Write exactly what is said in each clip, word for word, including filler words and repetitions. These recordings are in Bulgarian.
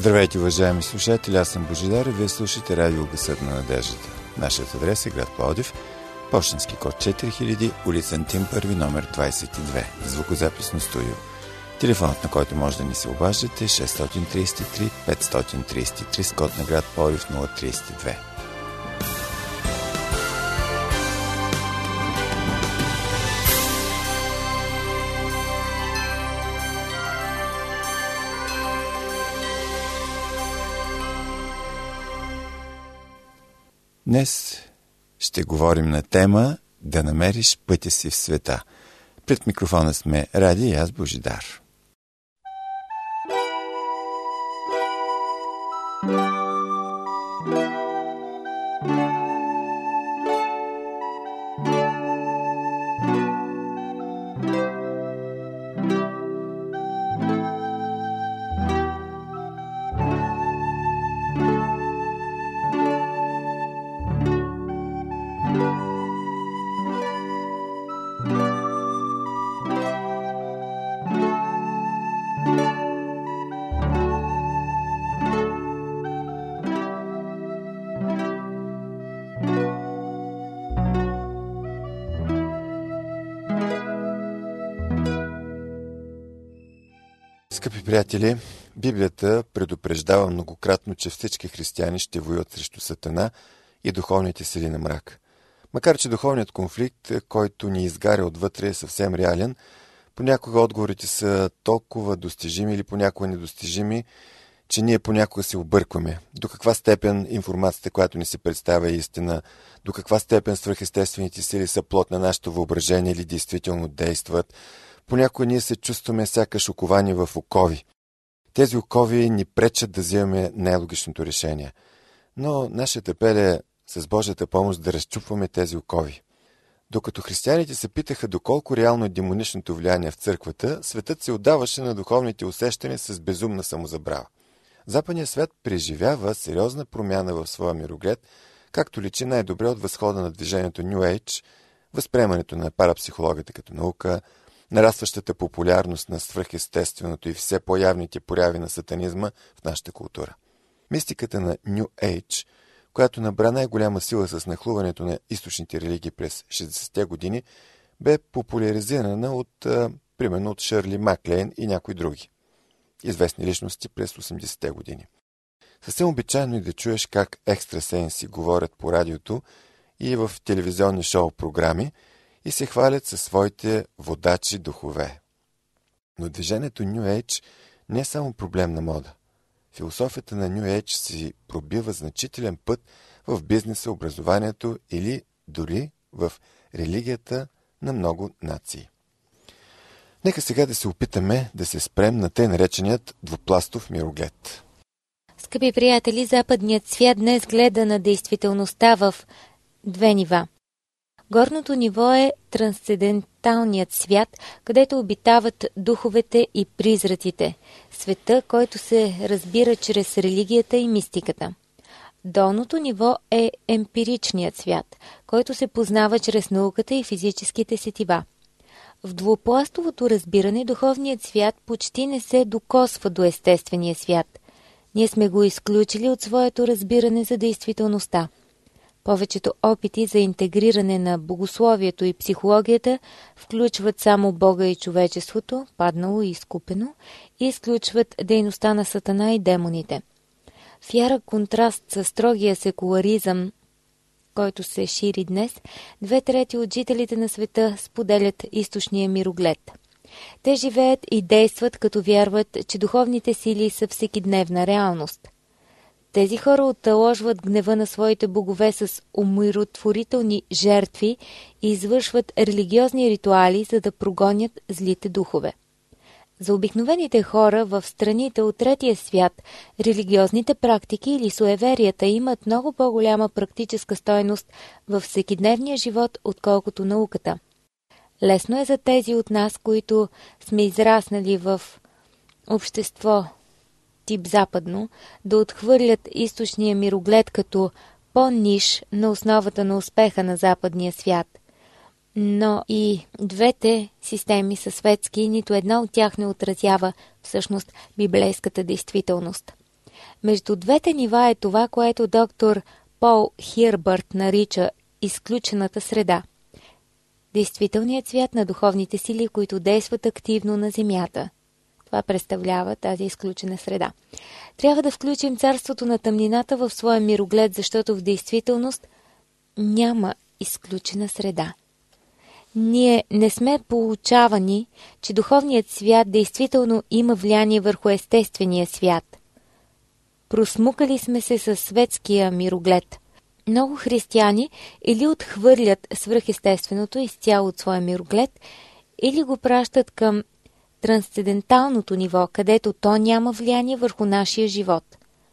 Здравейте, уважаеми слушатели, аз съм Божидар и вие слушате радио Гласът на надеждата. Нашият адрес е град Пловдив, пощенски код четири хиляди, улица Антим първи, номер двадесет и две, звукозаписно студио. Телефонът, на който може да ни се обаждате, е шест три три пет три три с код на град Пловдив нула три две. Днес ще говорим на тема да намериш пътя си в света. Пред микрофона сме Ради и аз Божидар. Скъпи приятели, Библията предупреждава многократно, че всички християни ще воюват срещу Сатана и духовните сили на мрак. Макар че духовният конфликт, който ни изгаря отвътре, е съвсем реален, понякога отговорите са толкова достижими или понякога недостижими, че ние понякога се объркваме. До каква степен информацията, която ни се представя, е истина, до каква степен свръхестествените сили са плод на нашето въображение или действително действат. Понякога ние се чувстваме сякаш оковани в окови. Тези окови ни пречат да вземем най-логичното решение. Но нашата апел е с Божията помощ да разчупваме тези окови. Докато християните се питаха доколко реално е демоничното влияние в църквата, светът се отдаваше на духовните усещания с безумна самозабрава. Западният свят преживява сериозна промяна в своя мироглед, както личи най-добре от възхода на движението New Age, възприемането на парапсихологията като наука, нарастващата популярност на свръхестественото и все по-явните прояви на сатанизма в нашата култура. Мистиката на New Age, която набра най-голяма сила с нахлуването на източните религии през шейсетдесетте години, бе популяризирана от, а, примерно от Шърли Маклейн и някои други известни личности през осемдесетте години. Съвсем обичайно е да чуеш как екстрасенси говорят по радиото и в телевизионни шоу-програми и се хвалят със своите водачи духове. Но движението New Age не е само проблем на мода. Философията на New Age си пробива значителен път в бизнеса, образованието или дори в религията на много нации. Нека сега да се опитаме да се спрем на тъй нареченият двупластов мироглед. Скъпи приятели, западният свят днес гледа на действителността в две нива. Горното ниво е трансценденталният свят, където обитават духовете и призраците, света, който се разбира чрез религията и мистиката. Долното ниво е емпиричният свят, който се познава чрез науката и физическите сетива. В двупластовото разбиране духовният свят почти не се докосва до естествения свят. Ние сме го изключили от своето разбиране за действителността. Повечето опити за интегриране на богословието и психологията включват само Бога и човечеството, паднало и изкупено, и изключват дейността на Сатана и демоните. В ярък контраст с строгия секуларизъм, който се шири днес, две трети от жителите на света споделят източния мироглед. Те живеят и действат, като вярват, че духовните сили са всекидневна реалност. Тези хора отталожват гнева на своите богове с умиротворителни жертви и извършват религиозни ритуали, за да прогонят злите духове. За обикновените хора в страните от третия свят, религиозните практики или суеверията имат много по-голяма практическа стойност във всекидневния живот, отколкото науката. Лесно е за тези от нас, които сме израснали в общество тип западно, да отхвърлят източния мироглед като по-ниш на основата на успеха на западния свят. Но и двете системи са светски и нито една от тях не отразява всъщност библейската действителност. Между двете нива е това, което доктор Пол Хирбърт нарича изключената среда. Действителният свят на духовните сили, които действат активно на Земята. Това представлява тази изключена среда. Трябва да включим царството на тъмнината в своя мироглед, защото в действителност няма изключена среда. Ние не сме получавани, че духовният свят действително има влияние върху естествения свят. Просмукали сме се със светския мироглед. Много християни или отхвърлят свръхестественото изцяло от своя мироглед, или го пращат към трансценденталното ниво, където то няма влияние върху нашия живот.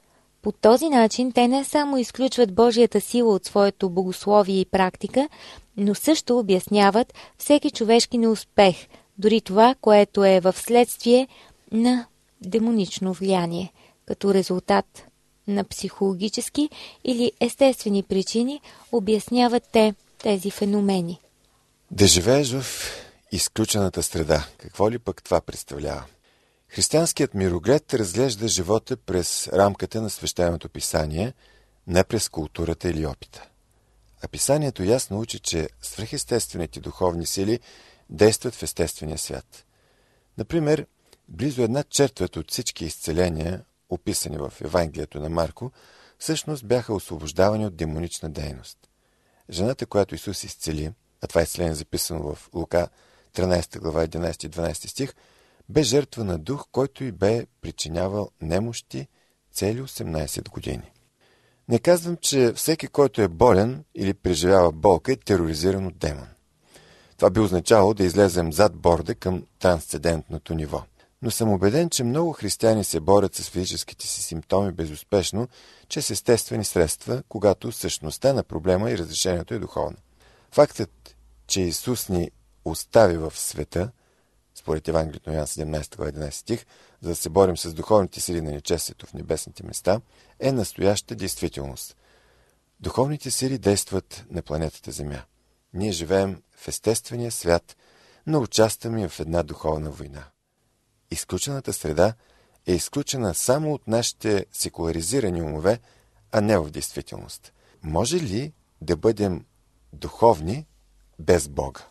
По този начин те не само изключват Божията сила от своето богословие и практика, но също обясняват всеки човешки неуспех, дори това, което е в следствие на демонично влияние, като резултат на психологически или естествени причини, обясняват те тези феномени. Да живееш в изключената среда. Какво ли пък това представлява? Християнският мироглед разглежда живота през рамката на свещеното писание, не през културата или опита. А писанието ясно учи, че свръхестествените духовни сили действат в естествения свят. Например, близо една четвърт от всички изцеления, описани в Евангелието на Марко, всъщност бяха освобождавани от демонична дейност. Жената, която Исус изцели, а това изцеление е записано в Лука тринадесета глава единадесети и дванадесети стих, бе жертва на дух, който й бе причинявал немощи цели осемнадесет години. Не казвам, че всеки, който е болен или преживява болка, е тероризиран от демон. Това би означавало да излезем зад борда към трансцендентното ниво. Но съм убеден, че много християни се борят с физическите си симптоми безуспешно, чрез естествени средства, когато същността на проблема и разрешението е духовно. Фактът, че Исус ни остави в света, според Евангелието на Йоан седемнадесета глава единадесети стих, за да се борим с духовните сили на нечестието в небесните места, е настояща действителност. Духовните сили действат на планетата Земя. Ние живеем в естествения свят, но участваме в една духовна война. Изключената среда е изключена само от нашите секуларизирани умове, а не в действителност. Може ли да бъдем духовни без Бога?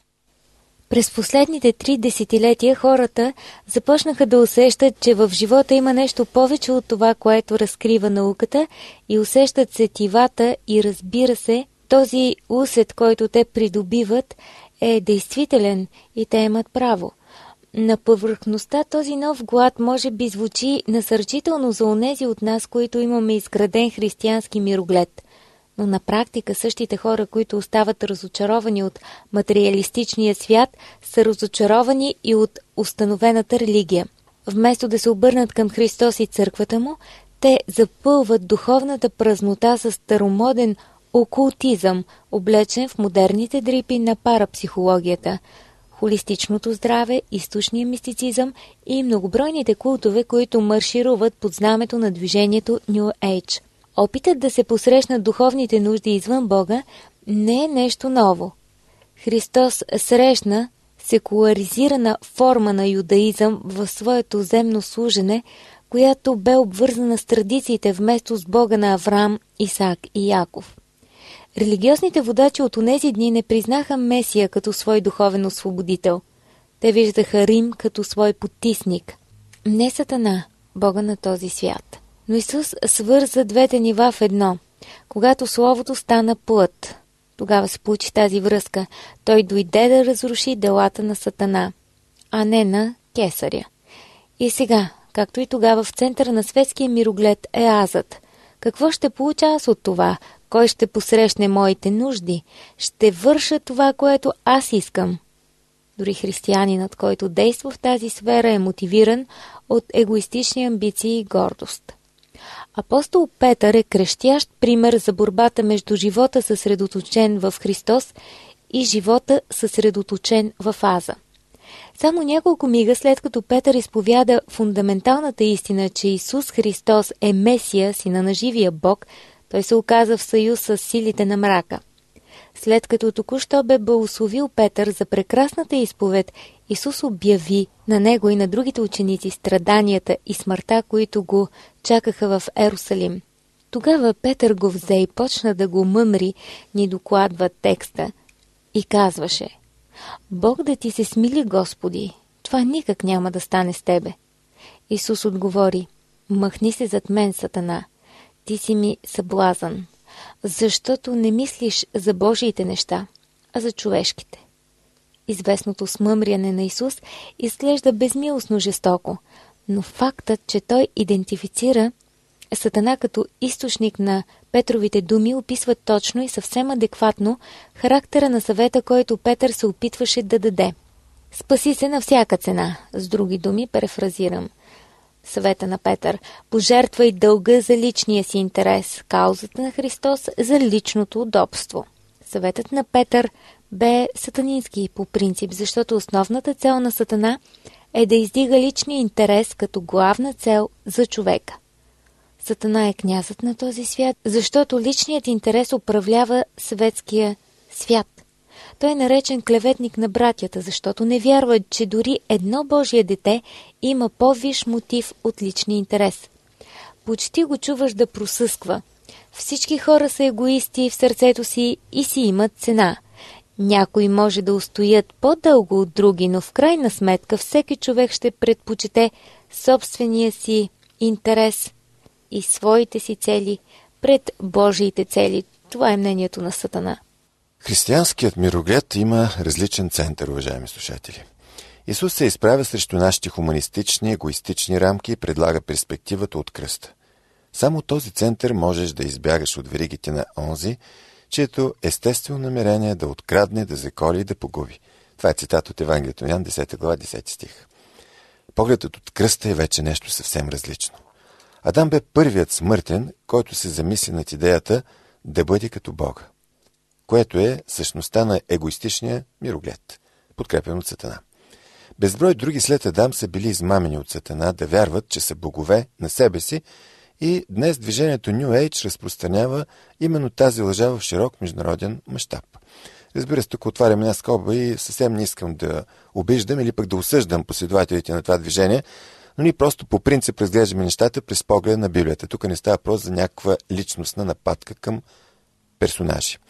През последните три десетилетия хората започнаха да усещат, че в живота има нещо повече от това, което разкрива науката, и усещат сетивата и, разбира се, този усет, който те придобиват, е действителен и те имат право. На повърхността този нов глад може би звучи насърчително за онези от нас, които имаме изграден християнски мироглед. Но на практика същите хора, които остават разочаровани от материалистичния свят, са разочаровани и от установената религия. Вместо да се обърнат към Христос и църквата му, те запълват духовната празнота с старомоден окултизъм, облечен в модерните дрипи на парапсихологията, холистичното здраве, източния мистицизъм и многобройните култове, които маршируват под знамето на движението New Age. Опитът да се посрещнат духовните нужди извън Бога не е нещо ново. Христос срещна секуларизирана форма на юдаизъм в своето земно служене, която бе обвързана с традициите вместо с Бога на Авраам, Исаак и Яков. Религиозните водачи от онези дни не признаха Месия като свой духовен освободител. Те виждаха Рим като свой потисник. Не Сатана, Бога на този свят. Но Исус свърза двете нива в едно. Когато Словото стана плът, тогава се получи тази връзка. Той дойде да разруши делата на Сатана, а не на Кесаря. И сега, както и тогава, в центъра на светския мироглед е азът. Какво ще получа аз от това? Кой ще посрещне моите нужди? Ще върша това, което аз искам. Дори християнинът, който действа в тази сфера, е мотивиран от егоистични амбиции и гордост. Апостол Петър е крещящ пример за борбата между живота съсредоточен в Христос и живота съсредоточен в аза. Само няколко мига след като Петър изповяда фундаменталната истина, че Исус Христос е Месия, сина на живия Бог, той се оказа в съюз с силите на мрака. След като току-що бе благословил Петър за прекрасната изповед Исус обяви на него и на другите ученици страданията и смъртта, които го чакаха в Ерусалим. Тогава Петър го взе и почна да го мъмри, ни докладва текста, и казваше: Бог да ти се смили, Господи, това никак няма да стане с тебе. Исус отговори: Махни се зад мен, Сатана, ти си ми съблазън, защото не мислиш за Божиите неща, а за човешките. Известното смъмряне на Исус изглежда безмилостно жестоко, но фактът, че той идентифицира Сатана като източник на Петровите думи, описва точно и съвсем адекватно характера на съвета, който Петър се опитваше да даде. Спаси се на всяка цена. С други думи, перефразирам съвета на Петър: пожертвай дълга за личния си интерес, каузата на Христос за личното удобство. Съветът на Петър бе сатанински по принцип, защото основната цел на Сатана е да издига личния интерес като главна цел за човека. Сатана е князът на този свят, защото личният интерес управлява светския свят. Той е наречен клеветник на братята, защото не вярва, че дори едно Божие дете има по-висш мотив от личния интерес. Почти го чуваш да просъсква: всички хора са егоисти в сърцето си и си имат цена. Някои може да устоят по-дълго от други, но в крайна сметка всеки човек ще предпочете собствения си интерес и своите си цели пред Божиите цели. Това е мнението на Сатана. Християнският мироглед има различен център, уважаеми слушатели. Исус се изправя срещу нашите хуманистични, егоистични рамки и предлага перспективата от кръста. Само този център можеш да избягаш от веригите на онзи, чието естествено намерение е да открадне, да заколи и да погуби. Това е цитат от Евангелието на Йоан, десета глава, десети стих. Погледът от кръста е вече нещо съвсем различно. Адам бе първият смъртен, който се замисли над идеята да бъде като Бога, което е същността на егоистичния мироглед, подкрепен от Сатана. Безброй други след Адам са били измамени от Сатана да вярват, че са богове на себе си, и днес движението New Age разпространява именно тази лъжа в широк международен мащаб. Разбира се, тук отварям една скоба и съвсем не искам да обиждам или пък да осъждам последователите на това движение, но ние просто по принцип разглеждаме нещата през погледа на Библията. Тук не става въпрос за някаква личностна нападка към персонажи.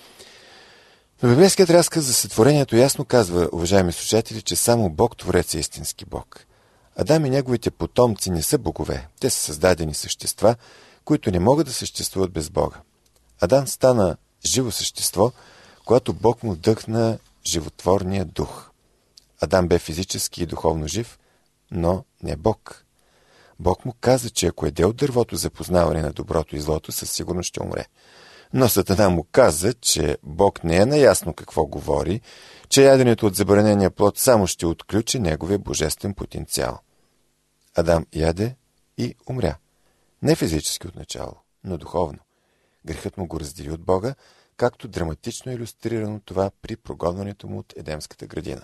Но библейският разказ за сътворението ясно казва, уважаеми слушатели, че само Бог Творец е истински Бог. Адам и неговите потомци не са богове. Те са създадени същества, които не могат да съществуват без Бога. Адам стана живо същество, когато Бог му вдъхна животворния дух. Адам бе физически и духовно жив, но не Бог. Бог му каза, че ако еде от дървото за познаване на доброто и злото, със сигурност ще умре. Но Сатана му каза, че Бог не е наясно какво говори, че яденето от забранения плод само ще отключи неговия божествен потенциал. Адам яде и умря. Не физически отначало, но духовно. Грехът му го раздели от Бога, както драматично е илюстрирано това при прогонването му от Едемската градина.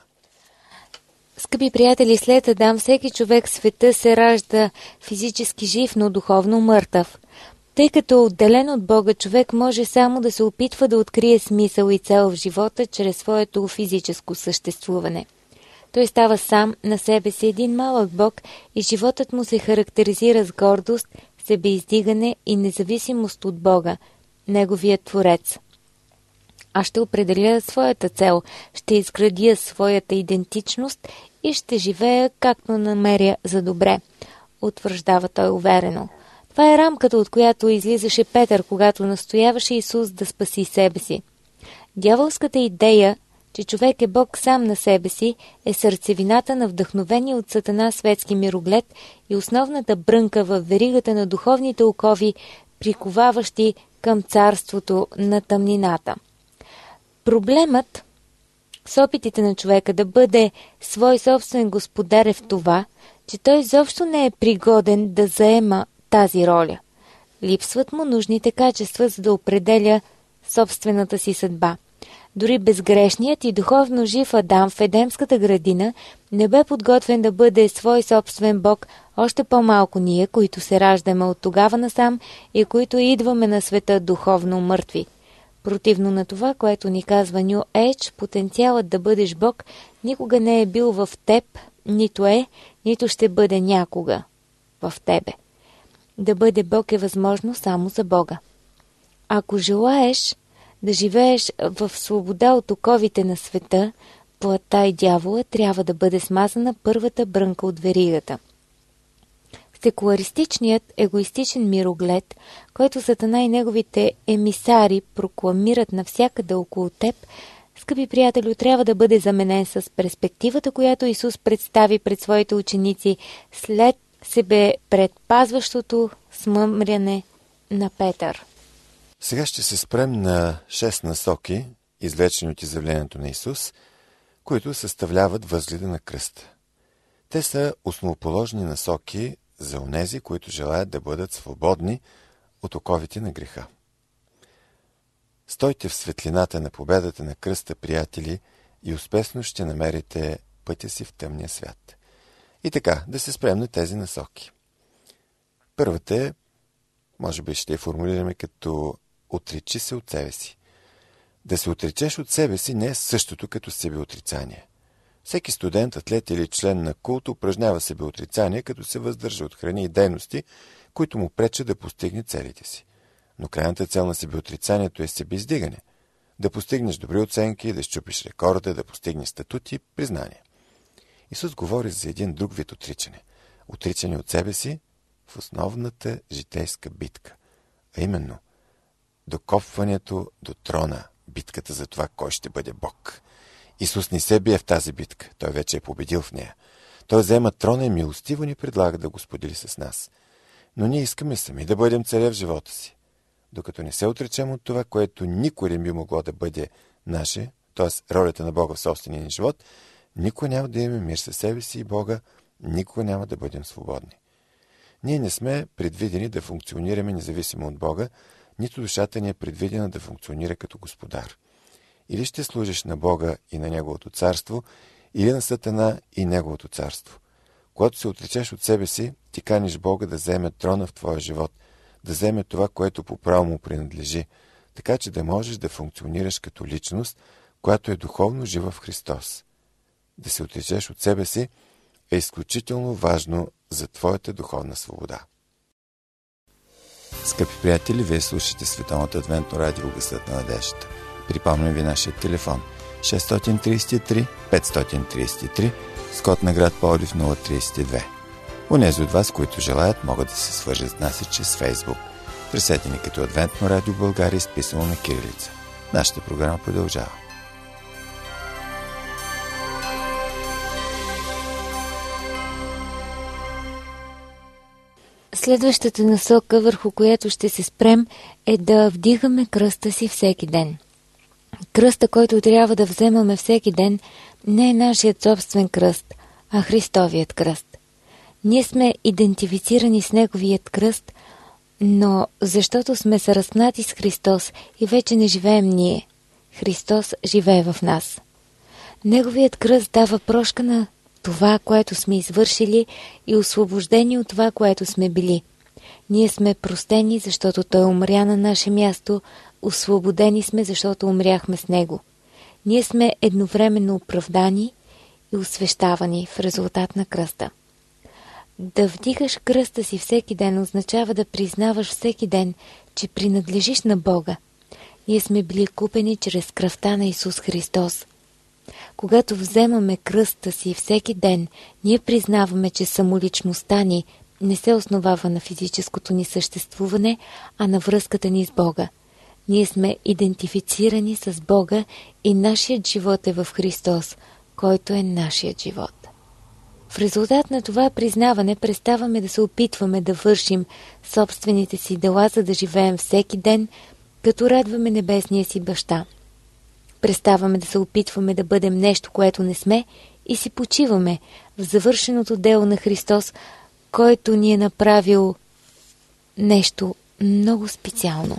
Скъпи приятели, след Адам всеки човек в света се ражда физически жив, но духовно мъртъв. Тъй като отделен от Бога, човек може само да се опитва да открие смисъл и цел в живота чрез своето физическо съществуване. Той става сам на себе си един малък Бог и животът му се характеризира с гордост, себеиздигане и независимост от Бога, неговият Творец. Аз ще определя своята цел, ще изградя своята идентичност и ще живея както намеря за добре, утвърждава той уверено. Това е рамката, от която излизаше Петър, когато настояваше Исус да спаси себе си. Дяволската идея, че човек е Бог сам на себе си, е сърцевината на вдъхновение от Сатана светски мироглед и основната брънка в веригата на духовните окови, приковаващи към царството на тъмнината. Проблемът с опитите на човека да бъде свой собствен господар е в това, че той изобщо не е пригоден да заема тази роля. Липсват му нужните качества, за да определя собствената си съдба. Дори безгрешният и духовно жив Адам в Едемската градина не бе подготвен да бъде свой собствен Бог, още по-малко ние, които се раждаме от тогава насам и които идваме на света духовно мъртви. Противно на това, което ни казва New Age, потенциалът да бъдеш Бог никога не е бил в теб, нито е, нито ще бъде някога в тебе. Да бъде Бог е възможно само за Бога. Ако желаеш да живееш в свобода от оковите на света, плътта и дявола, трябва да бъде смазана първата брънка от веригата. Секуларистичният, егоистичен мироглед, който Сатана и неговите емисари прокламират навсякъде около теб, скъпи приятелю, трябва да бъде заменен с перспективата, която Исус представи пред своите ученици след себе предпазващото смъмряне на Петър. Сега ще се спрем на шест насоки, извлечени от изявлението на Исус, които съставляват възгледа на кръста. Те са основоположни насоки за онези, които желаят да бъдат свободни от оковите на греха. Стойте в светлината на победата на кръста, приятели, и успешно ще намерите пътя си в тъмния свят. И така, да се спрем на тези насоки. Първата е, може би ще я формулираме като отречи се от себе си. Да се отречеш от себе си не е същото като себеотрицание. Всеки студент, атлет или член на култ упражнява себеотрицание, като се въздържа от храни и дейности, които му пречат да постигне целите си. Но крайната цел на себеотрицанието е себеиздигане. Да постигнеш добри оценки, да изчупиш рекорда, да постигнеш статути и признание. Исус говори за един друг вид отричане. Отричане от себе си в основната житейска битка. А именно, докопването до трона, битката за това, кой ще бъде Бог. Исус не се бие в тази битка, той вече е победил в нея. Той взема трона и милостиво ни предлага да го сподели с нас. Но ние искаме сами да бъдем царе в живота си. Докато не се отречем от това, което никой не би могло да бъде наше, т.е. ролята на Бога в собствения ни живот, никой няма да имаме мир със себе си и Бога, никога няма да бъдем свободни. Ние не сме предвидени да функционираме независимо от Бога, нито душата ни е предвидена да функционира като господар. Или ще служиш на Бога и на Неговото царство, или на Сатана и Неговото царство. Когато се отречеш от себе си, ти каниш Бога да вземе трона в твоя живот, да вземе това, което по право му принадлежи, така че да можеш да функционираш като личност, която е духовно жива в Христос. Да се отречеш от себе си е изключително важно за твоята духовна свобода. Скъпи приятели, вие слушате Световното адвентно радио Гласът на надеждата. Припомням ви нашия телефон шест три три пет три три с код на град Пловдив нула три две. Онези от вас, които желаят, могат да се свържат с нас и чрез Фейсбук. Търсете ни като Адвентно радио България, изписано на кирилица. Нашата програма продължава. Следващата насока, върху която ще се спрем, е да вдигаме кръста си всеки ден. Кръста, който трябва да вземаме всеки ден, не е нашият собствен кръст, а Христовият кръст. Ние сме идентифицирани с Неговият кръст, но защото сме се разпнати с Христос и вече не живеем ние. Христос живее в нас. Неговият кръст дава прошка на това, което сме извършили и освобождени от това, което сме били. Ние сме простени, защото Той умря на наше място, освободени сме, защото умряхме с Него. Ние сме едновременно оправдани и освещавани в резултат на кръста. Да вдигаш кръста си всеки ден означава да признаваш всеки ден, че принадлежиш на Бога. Ние сме били купени чрез кръвта на Исус Христос. Когато вземаме кръста си всеки ден, ние признаваме, че самоличността ни не се основава на физическото ни съществуване, а на връзката ни с Бога. Ние сме идентифицирани с Бога и нашият живот е в Христос, който е нашият живот. В резултат на това признаване преставаме да се опитваме да вършим собствените си дела, за да живеем всеки ден, като радваме небесния си баща. Преставаме да се опитваме да бъдем нещо, което не сме, и си почиваме в завършеното дело на Христос, който ни е направил нещо много специално.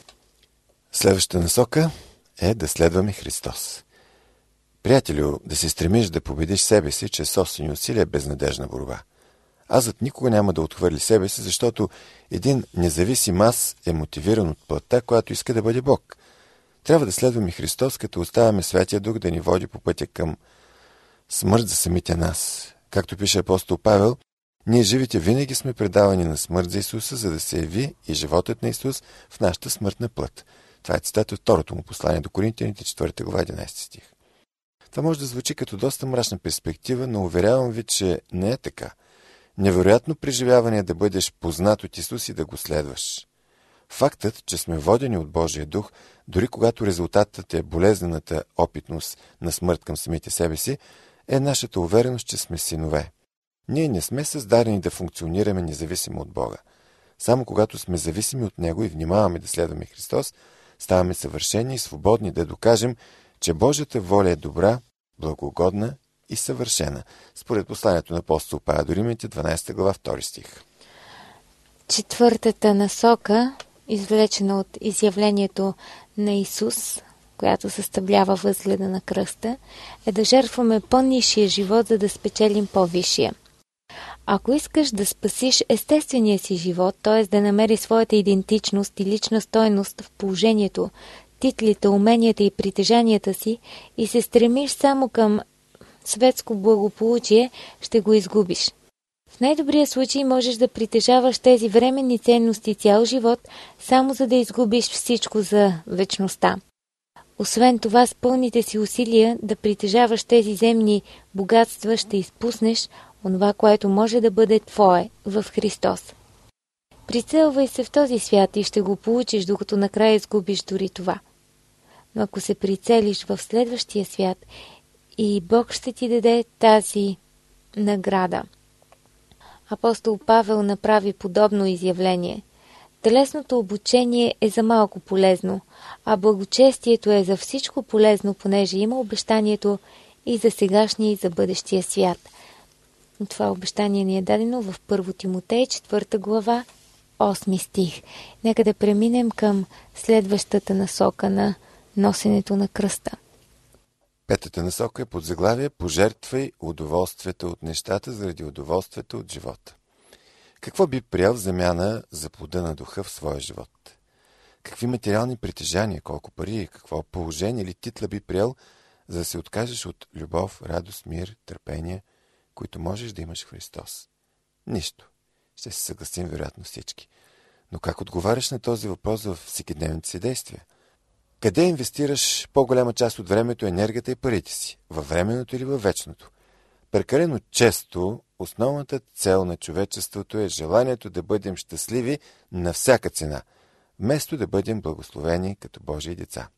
Следващата насока е да следваме Христос. Приятелю, да се стремиш да победиш себе си чрез собствени усилия е безнадежна борба. Азът никога няма да отхвърли себе си, защото един независим аз е мотивиран от плътта, която иска да бъде Бог. Трябва да следваме Христос, като оставяме Святия Дух да ни води по пътя към смърт за самите нас. Както пише апостол Павел, ние живите винаги сме предавани на смърт за Исуса, за да се яви и животът на Исус в нашата смъртна плът. Това е цитат от второто му послание до Коринтияните, четвърта глава, единадесети стих. Това може да звучи като доста мрачна перспектива, но уверявам ви, че не е така. Невероятно преживяване е да бъдеш познат от Исус и да го следваш. Фактът, че сме водени от Божия дух, дори когато резултатът е болезнената опитност на смърт към самите себе си, е нашата увереност, че сме синове. Ние не сме създадени да функционираме независимо от Бога. Само когато сме зависими от Него и внимаваме да следваме Христос, ставаме съвършени и свободни да докажем, че Божията воля е добра, благогодна и съвършена, според посланието на апостол Павел до Римляните, дванадесета глава, втори стих. Четвъртата насока, извлечена от изявлението на Исус, която съставлява възгледа на кръста, е да жертваме по-нисшия живот, за да спечелим по-висшия. Ако искаш да спасиш естествения си живот, т.е. да намери своята идентичност и лична стойност в положението, титлите, уменията и притежанията си и се стремиш само към светско благополучие, ще го изгубиш. В най-добрия случай можеш да притежаваш тези временни ценности цял живот, само за да изгубиш всичко за вечността. Освен това, с пълните си усилия да притежаваш тези земни богатства, ще изпуснеш онова, което може да бъде твое в Христос. Прицелвай се в този свят и ще го получиш, докато накрая изгубиш дори това. Но ако се прицелиш в следващия свят, и Бог ще ти даде тази награда. Апостол Павел направи подобно изявление. Телесното обучение е за малко полезно, а благочестието е за всичко полезно, понеже има обещанието и за сегашния, и за бъдещия свят. Това обещание ни е дадено в първо Тимотей, четвърта глава, осми стих. Нека да преминем към следващата насока на носенето на кръста. Петата насока е под заглавие «Пожертвай удоволствието от нещата заради удоволствието от живота». Какво би приел в замяна за плода на духа в своя живот? Какви материални притежания, колко пари, какво положение или титла би приел, за да се откажеш от любов, радост, мир, търпение, които можеш да имаш в Христос? Нищо. Ще се съгласим вероятно всички. Но как отговаряш на този въпрос в всекидневните си действия? Къде инвестираш по-голяма част от времето, енергията и парите си? Във временното или във вечното? Прекалено често основната цел на човечеството е желанието да бъдем щастливи на всяка цена, вместо да бъдем благословени като Божии деца.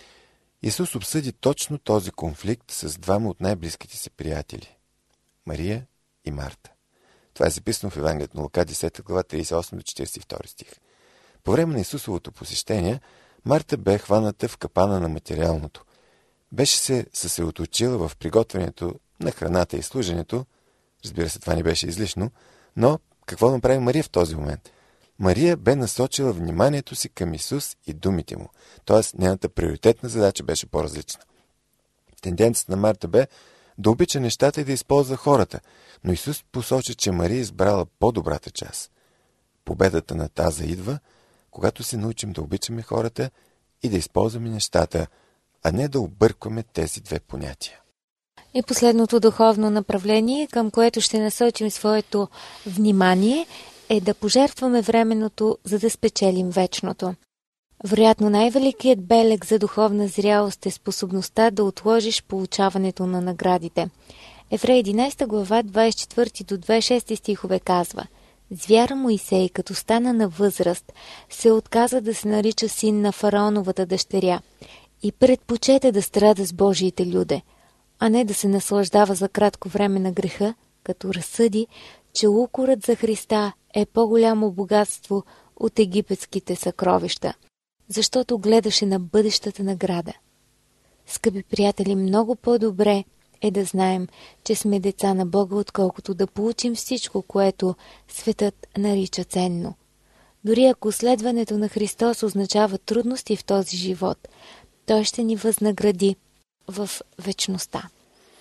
Исус обсъди точно този конфликт с двама от най-близките си приятели – Мария и Марта. Това е записано в Евангелието на Лука, десета глава, тридесет и осми до четиридесет и втори стих. По време на Исусовото посещение, Марта бе хваната в капана на материалното. Беше се съсредоточила в приготвянето на храната и служенето. Разбира се, това не беше излишно, но какво направи Мария в този момент? Мария бе насочила вниманието си към Исус и думите му, т.е. нейната приоритетна задача беше по-различна. Тенденцията на Марта бе да обича нещата и да използва хората, но Исус посочи, че Мария избрала по-добрата част. Победата на таза идва, когато се научим да обичаме хората и да използваме нещата, а не да объркваме тези две понятия. И последното духовно направление, към което ще насочим своето внимание, е да пожертваме временното, за да спечелим вечното. Вероятно най-великият белег за духовна зрялост е способността да отложиш получаването на наградите. Евреи единадесета глава, двадесет и четвърти до двадесет и шести стихове казва: Звяра Моисей, като стана на възраст, се отказа да се нарича син на фараоновата дъщеря и предпочете да страда с Божиите люде, а не да се наслаждава за кратко време на греха, като разсъди, че укорът за Христа е по-голямо богатство от египетските съкровища, защото гледаше на бъдещата награда. Скъпи приятели, много по-добре е да знаем, че сме деца на Бога, отколкото да получим всичко, което светът нарича ценно. Дори ако следването на Христос означава трудности в този живот, Той ще ни възнагради в вечността.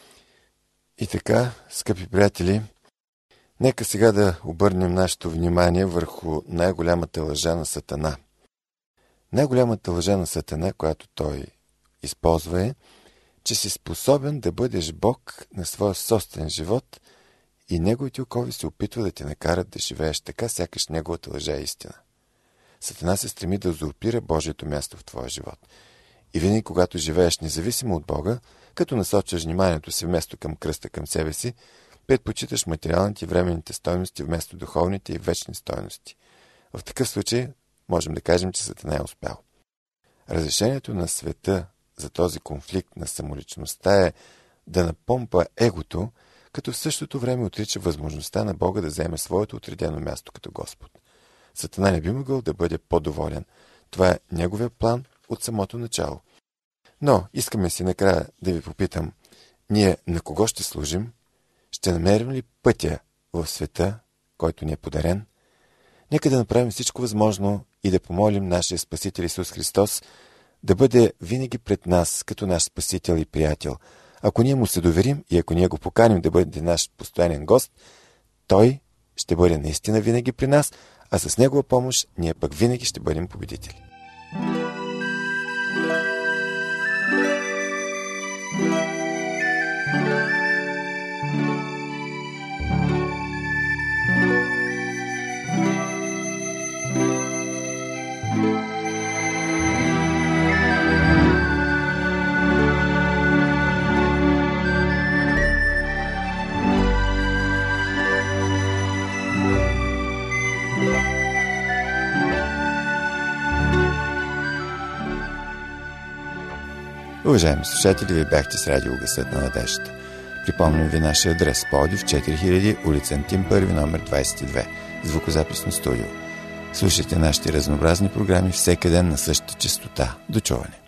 И така, скъпи приятели, нека сега да обърнем нашето внимание върху най-голямата лъжа на Сатана. Най-голямата лъжа на Сатана, която той използва, е, че си способен да бъдеш Бог на своя собствен живот и неговите окови се опитва да те накарат да живееш така, сякаш неговата лъжа е истина. Сатана се стреми да узурпира Божието място в твоя живот. И винаги, когато живееш независимо от Бога, като насочваш вниманието си вместо към кръста към себе си, предпочиташ материалните и временните стойности вместо духовните и вечни стойности. В такъв случай можем да кажем, че Сатана е успял. Разрешението на света за този конфликт на самоличността е да напомпа егото, като в същото време отрича възможността на Бога да вземе своето отредено място като Господ. Сатана не би могъл да бъде по-доволен. Това е неговия план от самото начало. Но искаме си накрая да ви попитам, ние на кого ще служим? Ще намерим ли пътя в света, който ни е подарен? Нека да направим всичко възможно и да помолим нашия Спасител Исус Христос да бъде винаги пред нас като наш Спасител и приятел. Ако ние му се доверим и ако ние го поканим да бъде наш постоянен гост, той ще бъде наистина винаги при нас, а с негова помощ ние пък винаги ще бъдем победители. Уважаеми слушатели, вие бяхте с радио Гласът на надеждата. Припомням ви нашия адрес: Пловдив, четири хиляди, улица Антим първи, номер двадесет и две, звукозаписно студио. Слушайте нашите разнообразни програми всеки ден на същата честота. До чуване!